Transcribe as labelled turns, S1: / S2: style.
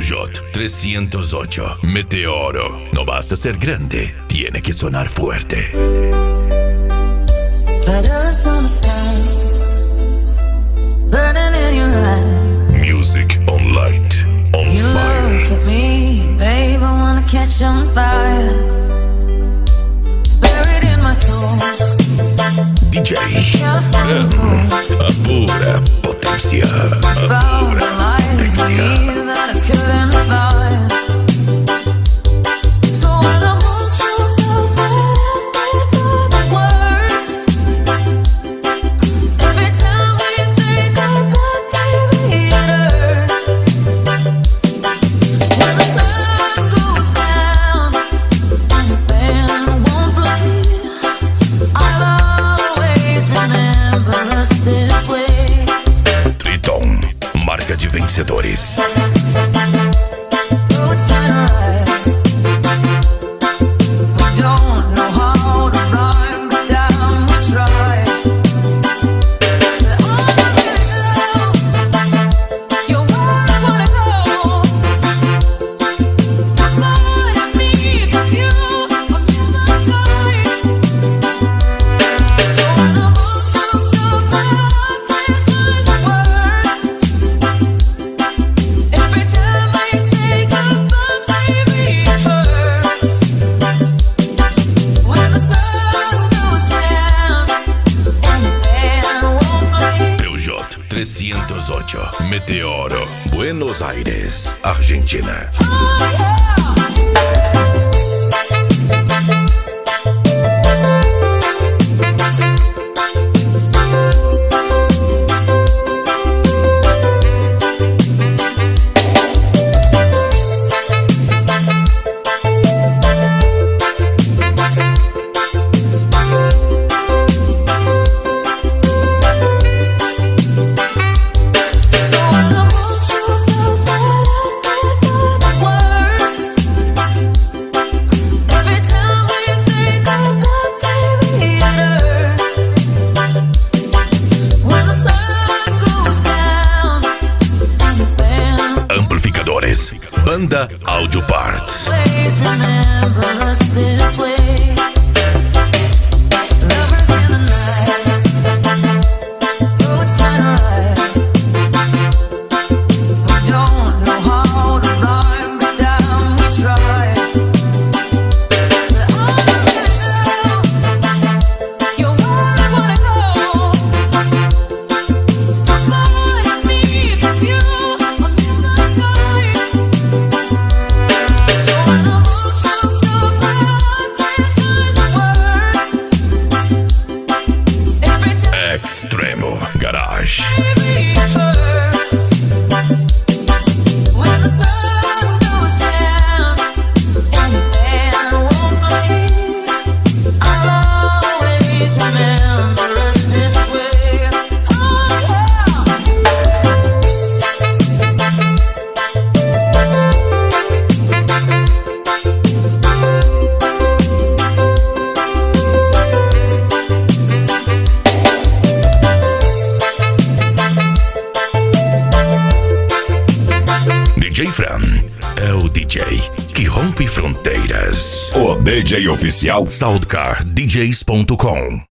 S1: Peugeot 308 Meteoro. No basta ser grande, tiene que sonar fuerte.
S2: Letters on the sky, burning in your eyes.
S1: Music on light, on
S2: You
S1: fire.
S2: look at me, babe, I wanna catch on fire. It's buried in my soul.
S1: DJ
S2: California gold.
S1: a pura potencia. A
S2: Found
S1: pura
S2: a light in me that I couldn't find. So when I want you to for the words, every time we say goodbye, baby, it hurts. When the sun goes down and the band won't play, I'll always remember us this way.
S1: Triton, marca de vencedores.
S2: Though it's alright, we don't know how to rhyme, but down we try. But all I know, you're where I wanna go. The part of me that's you, I'll never die. So when I want you to I can't find the words. Every time I say goodbye, baby, it hurts. When the sun goes down and the band won't play.
S1: Peugeot 308 Meteoro. Buenos Aires, Argentina.
S2: Oh yeah. So when I want you to for the words, every time we say goodbye, baby, it hurts. When the sun goes down and the band
S1: Amplificadores, Banda Audio Parts.
S2: always remember us this way. Lovers in the night, though it's alright. We don't know how to rhyme, but down we try. But all I know, you're where I wanna go. The part of me that's you, I'll never die. So when I want you to I can't find the words. Every time,
S1: Extremo Garage.
S2: baby, it hurts. When the sun goes down and the band won't play, I'll always remember us this way. Oh yeah.
S1: DJ Fran é o DJ que rompe fronteiras.
S3: O DJ oficial
S1: SoundCardDJs.com